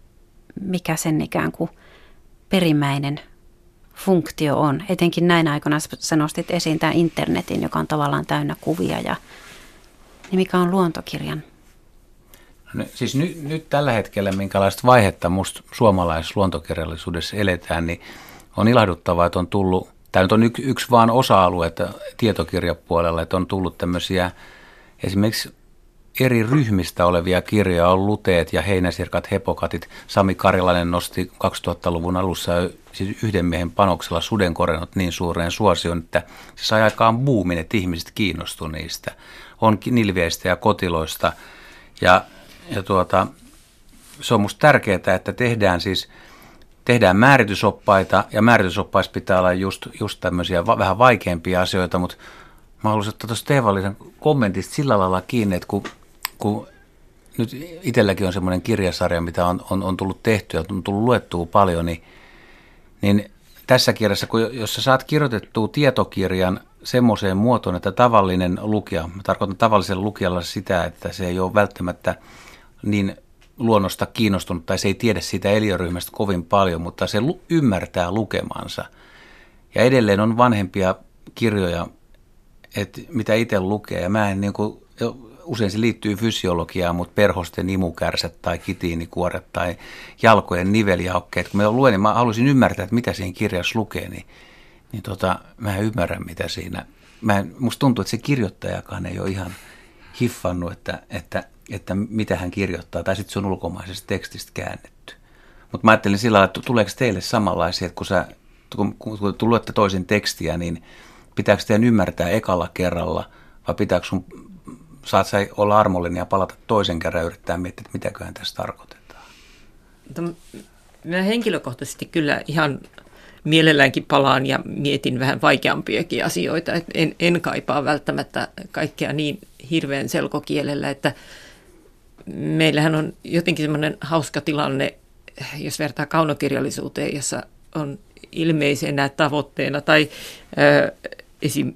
mikä sen ikään kuin perimmäinen funktio on? Etenkin näin aikoina sä nostit esiin tämän internetin, joka on tavallaan täynnä kuvia. Ja, niin mikä on luontokirjan?
No, siis nyt, nyt tällä hetkellä, minkälaista vaihetta musta suomalaisessa luontokirjallisuudessa eletään, niin on ilahduttavaa, että on tullut, tämä nyt on yksi, yksi vaan osa-alue tietokirjapuolella, että on tullut tämmöisiä esimerkiksi eri ryhmistä olevia kirjoja, on luteet ja heinäsirkat, hepokatit. Sami Karilainen nosti kaksituhattaluvun alussa siis yhden miehen panoksella sudenkorennot niin suureen suosioon, että se sai aikaan buumin, että ihmiset kiinnostuivat niistä. On nilvieistä ja kotiloista. Ja, ja tuota, se on musta tärkeää, että tehdään siis tehdään määritysoppaita, ja määritysoppaissa pitää olla just, just tämmöisiä va- vähän vaikeampia asioita, mutta mä haluaisin ottaa tuosta Teevallisen kommentista sillä lailla kiinni, että kun, kun nyt itselläkin on semmoinen kirjasarja, mitä on, on, on tullut tehtyä, on tullut luettua paljon, niin, niin tässä kirjassa, kun, jos sä saat kirjoitettua tietokirjan semmoiseen muotoon, että tavallinen lukija, mä tarkoitan tavallisella lukijalla sitä, että se ei ole välttämättä niin luonnosta kiinnostunut tai se ei tiedä siitä eliöryhmästä kovin paljon, mutta se lu- ymmärtää lukemansa. Ja edelleen on vanhempia kirjoja, että mitä itse lukee, ja mä en niin kuin, usein se liittyy fysiologiaan, mutta perhosten imukärsät tai kitiinikuoret tai jalkojen niveljaukkeet, kun mä luen, niin mä haluaisin ymmärtää, että mitä siinä kirjassa lukee, niin, niin tota, mä en ymmärrä, mitä siinä. Mä en, musta tuntuu, että se kirjoittajakaan ei ole ihan hiffannut, että, että, että mitä hän kirjoittaa, tai sitten se on ulkomaisesta tekstistä käännetty. Mutta mä ajattelin sillä lailla, että tuleeko teille samanlaisia, että kun, sä, kun, kun, kun luette toisen tekstiä, niin pitääkö teidän ymmärtää ekalla kerralla, vai pitääkö sun, saat sä olla armollinen ja palata toisen kerran ja yrittää miettiä, että mitäköhän tässä tarkoitetaan?
Mä henkilökohtaisesti kyllä ihan mielelläänkin palaan ja mietin vähän vaikeampiakin asioita. Et en, en kaipaa välttämättä kaikkea niin hirveän selkokielellä, että meillähän on jotenkin semmoinen hauska tilanne, jos vertaa kaunokirjallisuuteen, jossa on ilmeisenä tavoitteena tai ö, esim.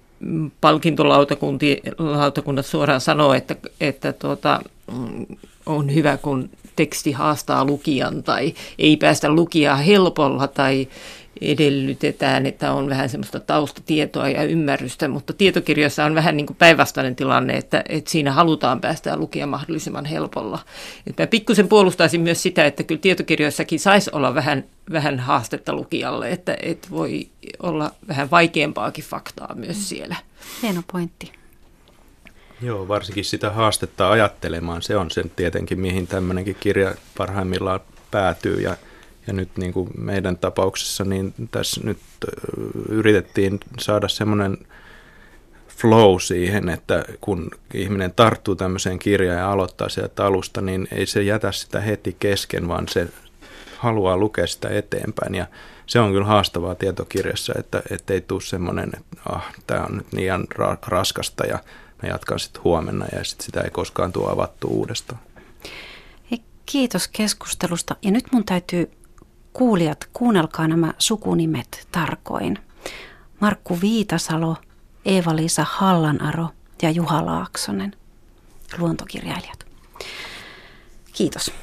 Palkintolautakunnat suoraan sanoo, että, että tuota, on hyvä, kun teksti haastaa lukijan tai ei päästä lukijaa helpolla tai edellytetään, että on vähän semmoista taustatietoa ja ymmärrystä, mutta tietokirjoissa on vähän niin kuin päinvastainen tilanne, että, että siinä halutaan päästä lukija mahdollisimman helpolla. Että mä pikkusen puolustaisin myös sitä, että kyllä tietokirjoissakin saisi olla vähän, vähän haastetta lukijalle, että, että voi olla vähän vaikeampaakin faktaa myös siellä.
Hieno pointti.
Joo, varsinkin sitä haastetta ajattelemaan, se on sen tietenkin, mihin tämmöinenkin kirja parhaimmillaan päätyy. Ja, ja nyt niin kuin meidän tapauksessa, niin tässä nyt yritettiin saada semmoinen flow siihen, että kun ihminen tarttuu tämmöiseen kirjaan ja aloittaa sieltä alusta, niin ei se jätä sitä heti kesken, vaan se haluaa lukea sitä eteenpäin. Ja se on kyllä haastavaa tietokirjassa, että ei tule semmoinen, että ah, tämä on nyt liian ra- raskasta ja mä jatkan sitten huomenna ja sitten sitä ei koskaan tule avattua uudestaan.
Hei, kiitos keskustelusta. Ja nyt mun täytyy kuulijat, kuunnelkaa nämä sukunimet tarkoin. Markku Viitasalo, Eeva-Liisa Hallanaro ja Juha Laaksonen, luontokirjailijat. Kiitos.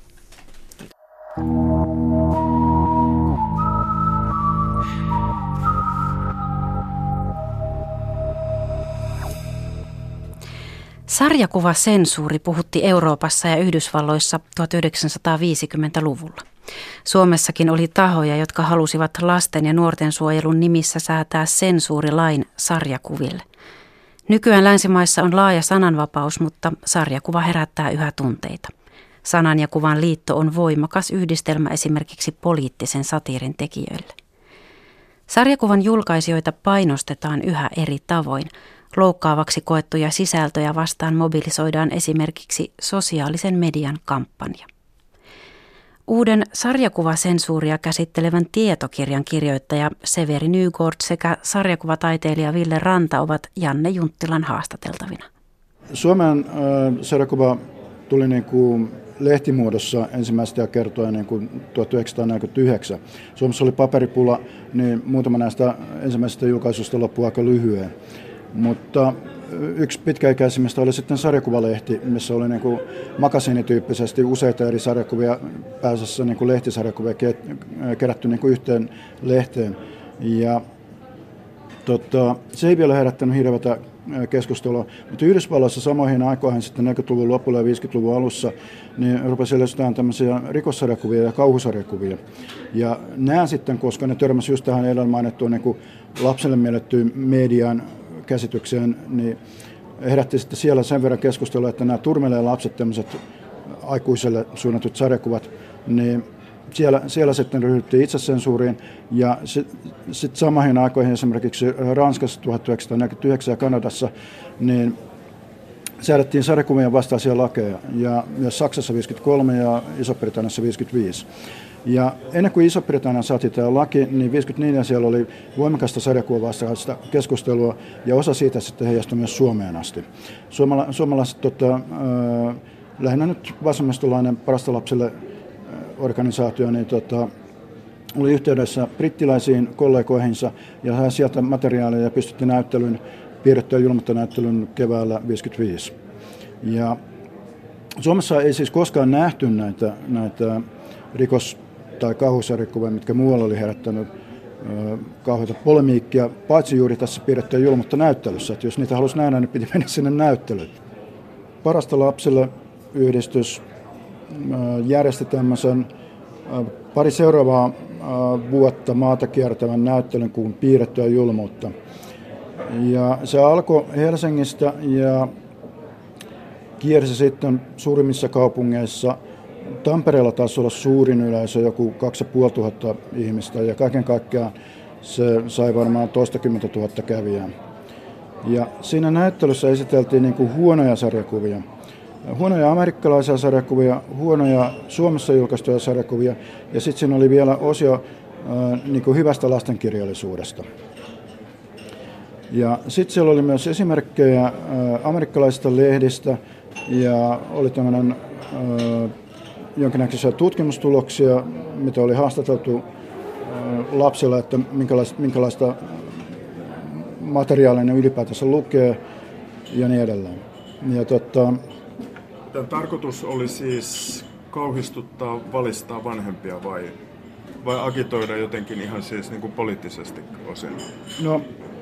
Sarjakuvasensuuri puhutti Euroopassa ja Yhdysvalloissa tuhatyhdeksänsataaviisikymmentäluvulla. Suomessakin oli tahoja, jotka halusivat lasten ja nuorten suojelun nimissä säätää sensuurilain sarjakuville. Nykyään länsimaissa on laaja sananvapaus, mutta sarjakuva herättää yhä tunteita. Sanan ja kuvan liitto on voimakas yhdistelmä esimerkiksi poliittisen satiirin tekijöille. Sarjakuvan julkaisijoita painostetaan yhä eri tavoin. Loukkaavaksi koettuja sisältöjä vastaan mobilisoidaan esimerkiksi sosiaalisen median kampanja. Uuden sarjakuvasensuuria käsittelevän tietokirjan kirjoittaja Severi Nygård sekä sarjakuvataiteilija Ville Ranta ovat Janne Junttilan haastateltavina.
Suomen äh, sarjakuva tuli niin kuin lehtimuodossa ensimmäistä kertoa niin kuin tuhatyhdeksänsataaneljäkymmentäyhdeksän. Suomessa oli paperipula, niin muutama näistä ensimmäisistä julkaisuista loppui aika lyhyen. Mutta yksi pitkäikäisimmistä oli sitten sarjakuvalehti, missä oli niin kuin makasiinityyppisesti useita eri sarjakuvia, pääasiassa niin kuin lehtisarjakuvia kerätty niin kuin yhteen lehteen. Ja, tota, se ei vielä herättänyt hirveätä keskustelua, mutta Yhdysvalloissa samoihin aikoihin sitten neljäkymmentäluvun lopulla ja viisikymmentäluvun alussa niin rupesi ilmestyään tämmöisiä rikossarjakuvia ja kauhusarjakuvia. Ja nämä sitten, koska ne törmäsi just tähän edellä mainittuun niin kuin lapselle miellettyyn median käsitykseen, niin herätti sitten siellä sen verran keskustelua, että nämä turmelee lapset, tämmöiset aikuiselle suunnatut sarjakuvat, niin siellä, siellä sitten ryhdyttiin itsesensuuriin, ja sitten sit samoihin aikoihin esimerkiksi Ranskassa tuhatyhdeksänsataaneljäkymmentäyhdeksän ja Kanadassa, niin säädettiin sarjakuvien vastaisia lakeja, ja myös Saksassa viisikymmentäkolme ja Iso-Britanniassa viisikymmentäviisi. Ja ennen kuin Iso-Britannia saatiin tämä laki, niin viisikymmentäneljä siellä oli voimakasta sarjakuvastaista keskustelua, ja osa siitä sitten heijastui myös Suomeen asti. Suomala, suomalaiset, tota, äh, lähinnä nyt vasemmistolainen Parasta lapselle organisaatio, niin tota, oli yhteydessä brittiläisiin kollegoihinsa, ja sai sieltä materiaalia ja pystytti näyttelyn, piirrettyä julmattanäyttelyn keväällä viisikymmentäviisi. Ja Suomessa ei siis koskaan nähty näitä, näitä rikos- tai kauhusarjakuvia, mitkä muualla oli herättänyt ö, kauheita polemiikkia, paitsi juuri tässä piirrettyä julmattanäyttelyssä, että jos niitä halusi nähdä, niin piti mennä sinne näyttelyyn. Parasta lapselle yhdistys ö, järjesti tämmöisen ö, pari seuraavaa ö, vuotta maata kiertävän näyttelyn kuin piirrettyä julmuutta. Ja se alkoi Helsingistä ja kiersi sitten suurimmissa kaupungeissa. Tampereella taisi olla suurin yleisö, joku kaksituhattaviisisataa ihmistä, ja kaiken kaikkiaan se sai varmaan toistakymmentä tuhatta kävijää. Ja siinä näyttelyssä esiteltiin niin kuin huonoja sarjakuvia. Huonoja amerikkalaisia sarjakuvia, huonoja Suomessa julkaistuja sarjakuvia, ja sitten siinä oli vielä osio äh, niin kuin hyvästä lastenkirjallisuudesta. Ja sitten siellä oli myös esimerkkejä äh, amerikkalaisista lehdistä, ja oli tämmöinen äh, jonkinnäköisiä tutkimustuloksia, mitä oli haastateltu lapsilla, että minkälaista, minkälaista materiaalia ne ylipäätänsä lukee ja niin edelleen. Ja tota,
Tämän tarkoitus oli siis kauhistuttaa, valistaa vanhempia vai, vai agitoida jotenkin ihan siis niin kuin poliittisesti osin?
No,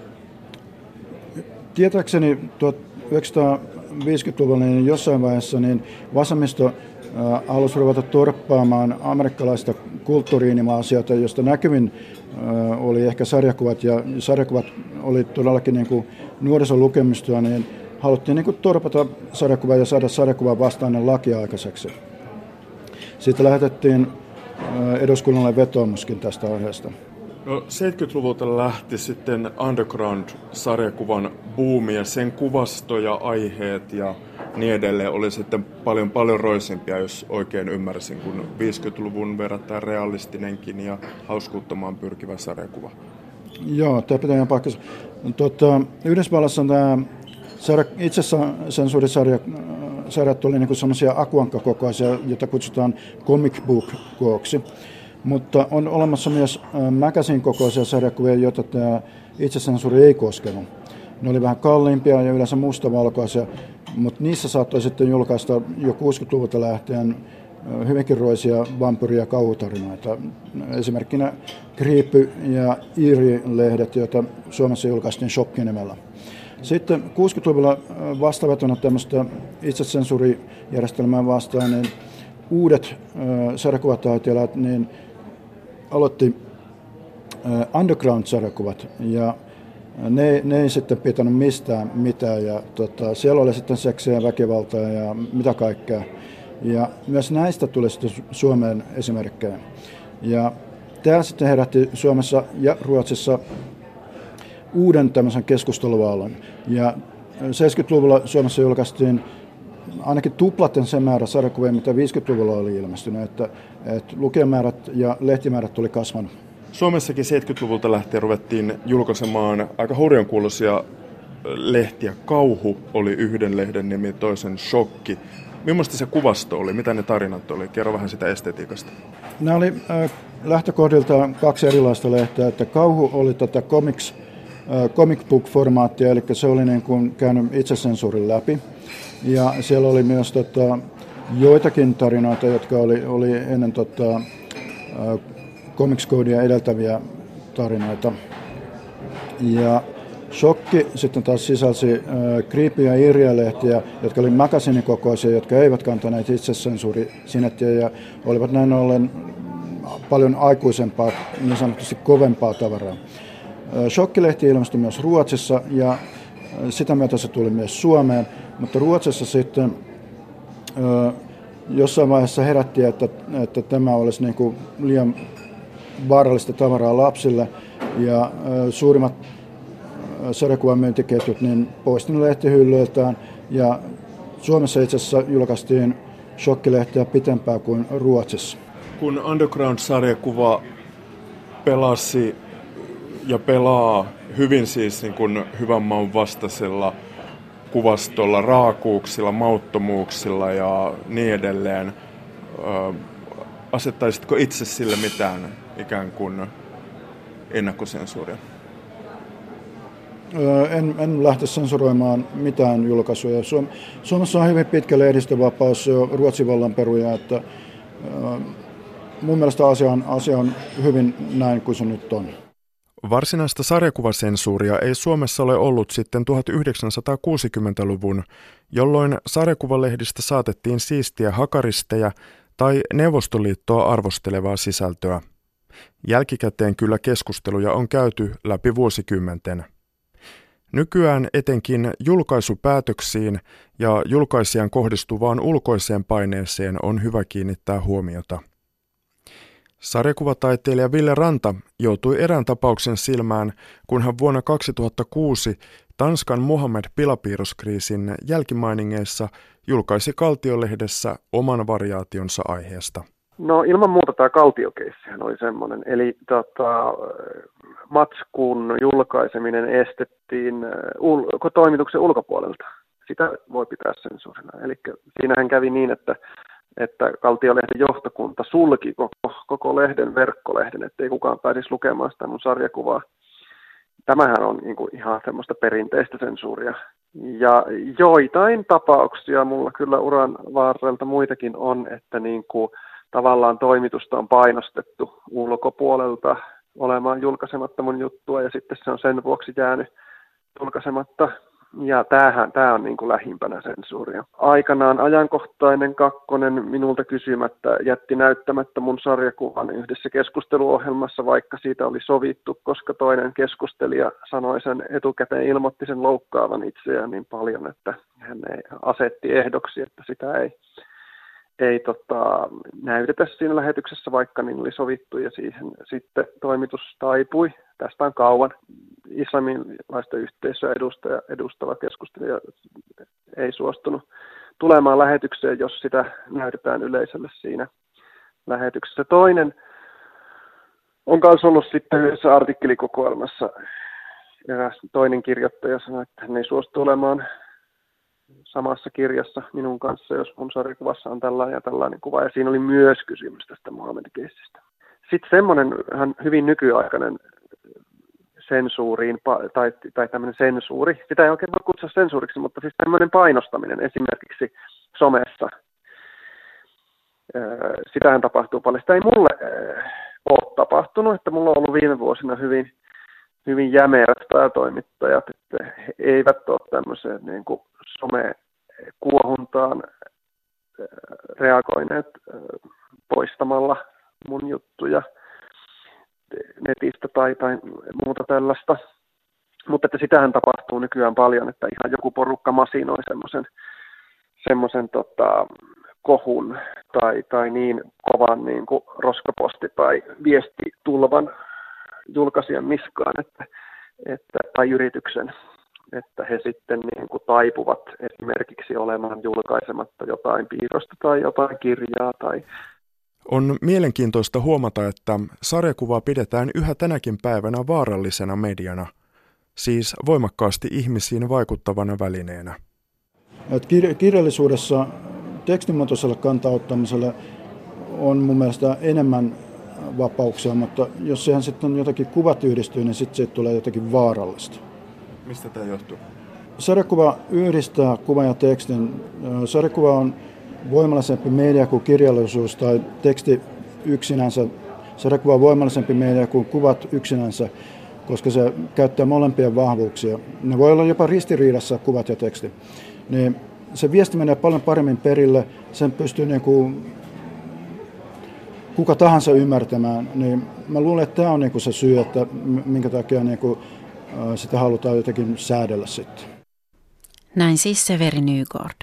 tietääkseni tuhatyhdeksänsataaviisikymmentäluvulla niin jossain vaiheessa niin vasemmisto halusi ruveta torppaamaan amerikkalaista kulttuuriinima-asioita, josta näkyvin oli ehkä sarjakuvat, ja sarjakuvat oli todellakin niin kuin nuorison lukemistoa, niin haluttiin niin kuin torpata sarjakuvaa ja saada sarjakuvan vastainen laki aikaiseksi. Siitä lähetettiin eduskunnalle vetoomuskin tästä aiheesta.
No, seitsemänkymmentäluvulta lähti sitten underground-sarjakuvan buumi, ja sen kuvasto ja aiheet ja niin edelleen oli sitten paljon paljon roisempia, jos oikein ymmärsin, kun viisikymmentäluvun verrattain realistinenkin ja hauskuuttamaan pyrkivä sarjakuva.
Joo, tämä pitää ihan paikkansa. Tota, Yhdysvallassa on tämä itsesensuurisarjat oli niin semmoisia akuankkakokoisia, joita kutsutaan comic book kooksi. Mutta on olemassa myös magazine kokoisia sarjakuvia, joita tämä itsesensuuri ei koskenut. Ne oli vähän kalliimpia ja yleensä mustavalkoisia, mutta niissä saattoi sitten julkaista jo kuusikymmentäluvulta lähtien hyvinkin roisia vampyyri- ja kauhutarinoita. Esimerkkinä Creepy ja Eerie-lehdet, joita Suomessa julkaistiin Shokki-nimellä. Sitten kuusikymmentäluvulla vastavetona tämmöistä itsesensuurijärjestelmää vastaan, niin uudet sarjakuvataiteilijat niin aloitti underground-sarjakuvat, ja ne, ne ei sitten pitänyt mistään mitään, ja tota, siellä oli sitten seksiä ja väkivaltaa ja mitä kaikkea. Ja myös näistä tuli sitten Suomeen esimerkkejä. Ja tämä sitten herätti Suomessa ja Ruotsissa uuden tämmöisen keskusteluaallon. Ja seitsemänkymmentäluvulla Suomessa julkaistiin ainakin tuplaten sen määrä sarjakuvia, mitä viisikymmentäluvulla oli ilmestynyt, että, että lukijamäärät ja lehtimäärät tuli kasvanut.
Suomessakin seitsemänkymmentäluvulta lähtien ruvettiin julkaisemaan aika hurjankuuluisia lehtiä. Kauhu oli yhden lehden nimi, toisen Shokki. Millaista se kuvasto oli? Mitä ne tarinat oli? Kerro vähän sitä estetiikasta.
Nämä oli äh, lähtökohdiltaan kaksi erilaista lehteä. Että Kauhu oli tätä comics, äh, comic book-formaattia, eli se oli niin kuin käynyt itsesensuurin läpi. Ja siellä oli myös tota, joitakin tarinoita, jotka oli, oli ennen tota, äh, Comics-koodia edeltäviä tarinoita. Ja Shokki sitten taas sisälsi äh, Creepy- ja Eerie-lehtiä, jotka oli magasinikokoisia, jotka eivät kantaneet itsesensuurisinettiä ja olivat näin ollen paljon aikuisempaa, niin sanotusti kovempaa tavaraa. Äh, Shokki-lehti ilmestyi myös Ruotsissa ja äh, sitä myötä se tuli myös Suomeen, mutta Ruotsissa sitten äh, jossain vaiheessa herättiin, että, että tämä olisi niin kuin liian vaarallista tavaraa lapsille ja äh, suurimmat sarjakuvan myyntiketjut niin poisti ne lehtihyllyiltään ja Suomessa itse asiassa julkaistiin Shokki-lehteä pitempään kuin Ruotsissa.
Kun underground-sarjakuva pelasi ja pelaa hyvin siis niin kuin hyvän maun vastaisella kuvastolla, raakuuksilla, mauttomuuksilla ja niin edelleen, asettaisitko itse sille mitään ikään kuin ennakkosensuuria?
En, en lähte sensuroimaan mitään julkaisuja. Suom, Suomessa on hyvin pitkä lehdistövapaus Ruotsin vallanperuja, että äh, mun mielestä asia on, asia on hyvin näin kuin se nyt on.
Varsinaista sarjakuvasensuuria ei Suomessa ole ollut sitten tuhatyhdeksänsataakuusikymmentäluvun, jolloin sarjakuvalehdistä saatettiin siistiä hakaristeja tai Neuvostoliittoa arvostelevaa sisältöä. Jälkikäteen kyllä keskusteluja on käyty läpi vuosikymmenten. Nykyään etenkin julkaisupäätöksiin ja julkaisijan kohdistuvaan ulkoiseen paineeseen on hyvä kiinnittää huomiota. Sarjakuvataiteilija Ville Ranta joutui erään tapauksen silmään, kun hän vuonna kaksituhattakuusi Tanskan Mohammed pilapiirroskriisin jälkimainingeissa julkaisi Kaltiolehdessä oman variaationsa aiheesta.
No ilman muuta tämä Kaltiokeissihän oli semmoinen, eli tota, matskun julkaiseminen estettiin ul- toimituksen ulkopuolelta. Sitä voi pitää sensuurina. Eli siinähän kävi niin, että, että Kaltiolehden johtokunta sulki koko, koko lehden verkkolehden, ettei kukaan pääsisi lukemaan sitä mun sarjakuvaa. Tämähän on niin kuin ihan semmoista perinteistä sensuuria. Ja joitain tapauksia mulla kyllä uran varrelta muitakin on, että niin kuin tavallaan toimitusta on painostettu ulkopuolelta olemaan julkaisematta mun juttua ja sitten se on sen vuoksi jäänyt julkaisematta. Ja tämähän, tämä on niin kuin lähimpänä sensuuria. Aikanaan Ajankohtainen kakkonen minulta kysymättä jätti näyttämättä mun sarjakuvan yhdessä keskusteluohjelmassa, vaikka siitä oli sovittu, koska toinen keskustelija sanoi sen etukäteen, ilmoitti sen loukkaavan itseään niin paljon, että hän ei asetti ehdoksi, että sitä ei, ei tota, näytetä siinä lähetyksessä, vaikka niin oli sovittu ja siihen sitten toimitus taipui. Tästä on kauan. Islamilaista yhteisöä edustaja, edustava keskustelija ei suostunut tulemaan lähetykseen, jos sitä näytetään yleisölle siinä lähetyksessä. Toinen on myös ollut sitten yhdessä artikkelikokoelmassa. Eräs toinen kirjoittaja sanoi, että hän ei suostu olemaan samassa kirjassa minun kanssa, jos mun sarjakuvassa on tällainen ja tällainen kuva. Ja siinä oli myös kysymys tästä Mohammed-keissistä. sitten semmoinen hyvin nykyaikainen sensuuriin, tai, tai tämmöinen sensuuri, sitä ei oikein voi kutsua sensuuriksi, mutta siis tämmöinen painostaminen esimerkiksi somessa. Sitähän tapahtuu paljon. Sitä ei mulle ole tapahtunut, että mulla on ollut viime vuosina hyvin, hyvin jämerät päätoimittajat, että he eivät ole tämmöiseen niin kuin somekuohuntaan reagoineet poistamalla mun juttuja netistä tai, tai muuta tällaista. Mutta että sitähän tapahtuu nykyään paljon, että ihan joku porukka masinoi semmoisen semmoisen tota, kohun tai, tai niin kovan niin kuin roskaposti- tai viestitulvan julkaisijan niskaan, että, että, tai yrityksen, että he sitten niin kuin taipuvat esimerkiksi olemaan julkaisematta jotain piirrosta tai jotain kirjaa. Tai...
On mielenkiintoista huomata, että sarjakuvaa pidetään yhä tänäkin päivänä vaarallisena mediana, siis voimakkaasti ihmisiin vaikuttavana välineenä.
Kir- kirjallisuudessa tekstimuotoiselle kantauttamiselle on mun mielestä enemmän vapauksia, mutta jos siihen sitten jotakin kuvat yhdistyy, niin sitten siitä tulee jotakin vaarallista.
Mistä tämä johtuu?
Sarjakuva yhdistää kuvan ja tekstin. Sarjakuva on voimallisempi media kuin kirjallisuus tai teksti yksinänsä. Sarjakuva on voimallisempi media kuin kuvat yksinänsä, koska se käyttää molempien vahvuuksia. Ne voi olla jopa ristiriidassa kuvat ja teksti. Niin se viesti menee paljon paremmin perille, sen pystyy niin kuin kuka tahansa ymmärtämään. Niin mä luulen, että tämä on niin kuin se syy, että minkä takia niin kuin sitä halutaan jotenkin säädellä sitten.
Näin siis Severi Nygård.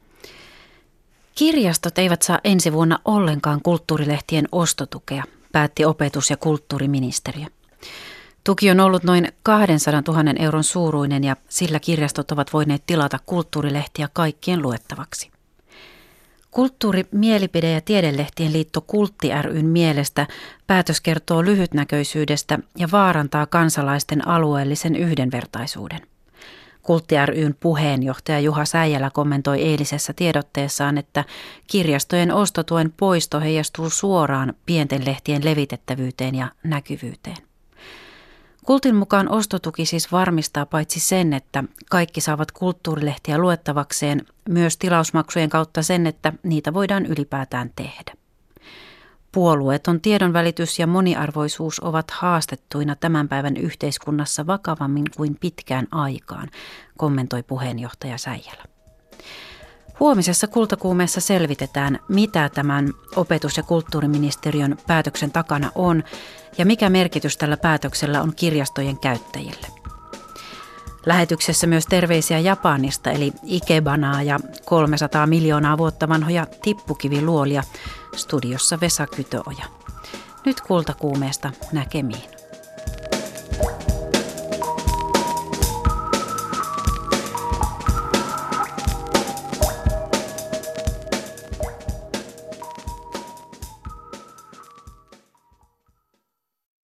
Kirjastot eivät saa ensi vuonna ollenkaan kulttuurilehtien ostotukea, päätti opetus- ja kulttuuriministeriö. Tuki on ollut noin kaksisataatuhatta euron suuruinen ja sillä kirjastot ovat voineet tilata kulttuurilehtiä kaikkien luettavaksi. Kulttuuri-, mielipide- ja tiedelehtien liitto Kultti ry:n mielestä päätös kertoo lyhytnäköisyydestä ja vaarantaa kansalaisten alueellisen yhdenvertaisuuden. Kultti ry:n puheenjohtaja Juha Säijälä kommentoi eilisessä tiedotteessaan, että kirjastojen ostotuen poisto heijastuu suoraan pienten lehtien levitettävyyteen ja näkyvyyteen. Kultin mukaan ostotuki siis varmistaa paitsi sen, että kaikki saavat kulttuurilehtiä luettavakseen, myös tilausmaksujen kautta sen, että niitä voidaan ylipäätään tehdä. Puolueeton tiedonvälitys ja moniarvoisuus ovat haastettuina tämän päivän yhteiskunnassa vakavammin kuin pitkään aikaan, kommentoi puheenjohtaja Säijälä. Huomisessa Kultakuumeessa selvitetään, mitä tämän opetus- ja kulttuuriministeriön päätöksen takana on ja mikä merkitys tällä päätöksellä on kirjastojen käyttäjille. Lähetyksessä myös terveisiä Japanista eli Ikebanaa ja kolmesataa miljoonaa vuotta vanhoja tippukiviluolia. Studiossa Vesa Kytöoja. Nyt Kultakuumeesta näkemiin.